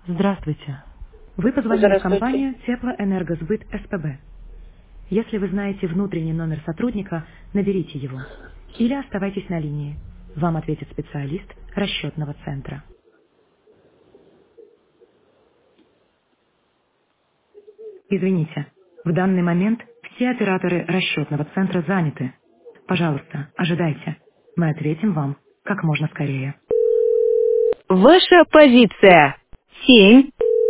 Здравствуйте. Вы позвонили в Здравствуйте. компанию Теплоэнергосбыт СПБ. Если вы знаете внутренний номер сотрудника, наберите его. Или оставайтесь на линии. Вам ответит специалист расчетного центра. Извините, в данный момент все операторы расчетного центра заняты. Пожалуйста, ожидайте. Мы ответим вам как можно скорее. Ваша позиция. 7.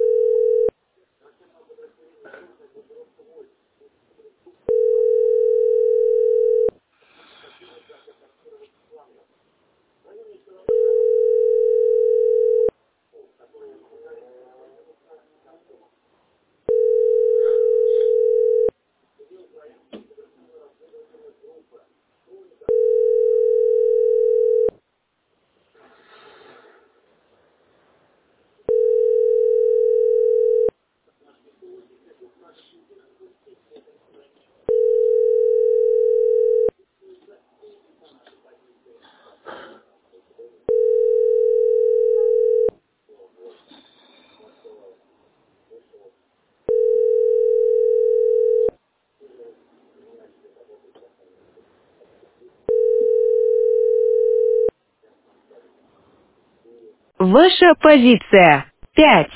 Ваша позиция. 5.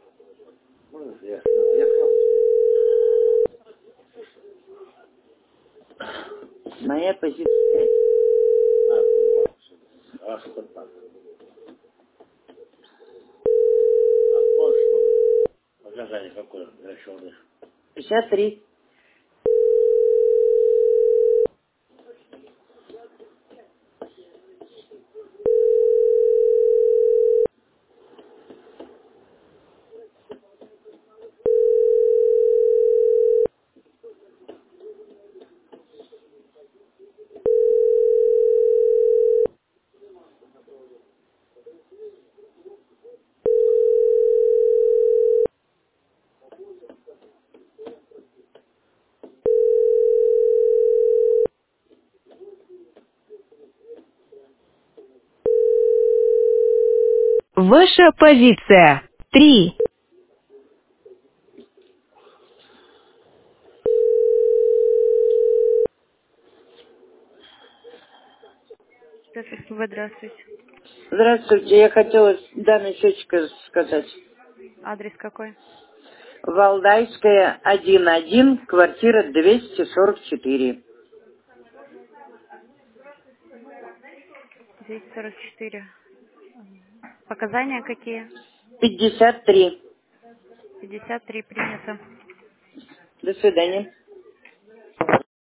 Моя позиция. Показание какое расчетных. 53. Ваша позиция. 3. Здравствуйте. Здравствуйте. Я хотела данный счетчик сказать. Адрес какой? Валдайская, 1-1, квартира 244. 244. Показания какие? 53. 53 принято. До свидания.